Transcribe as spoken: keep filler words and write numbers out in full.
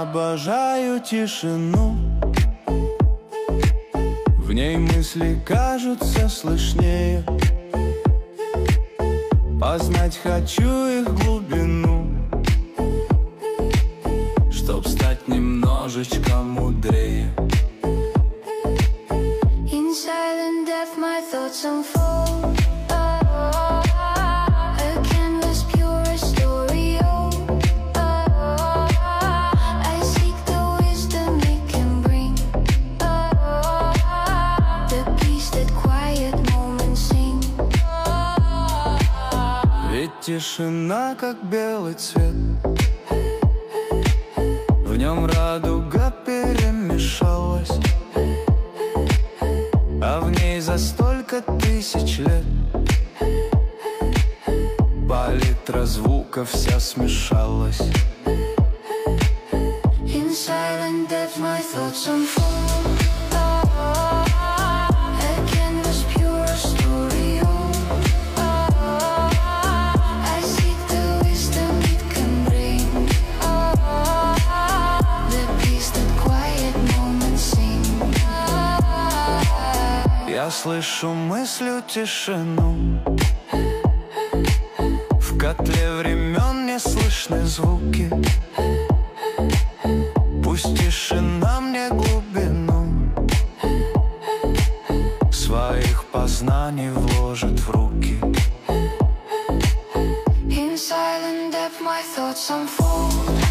обожаю тишину. В ней мысли кажутся слышнее. Познать хочу их глубину, чтоб стать немножечко мудрее. In silent death my thoughts unfold. Тишина, как белый цвет, в нем радуга перемешалась, а в ней за столько тысяч лет палитра звуков вся смешалась. In silent death my thoughts unfold. Я слышу мыслью тишину. В котле времен не слышны звуки. Пусть тишина мне глубину своих познаний вложит в руки. In silent death my thoughts unfold.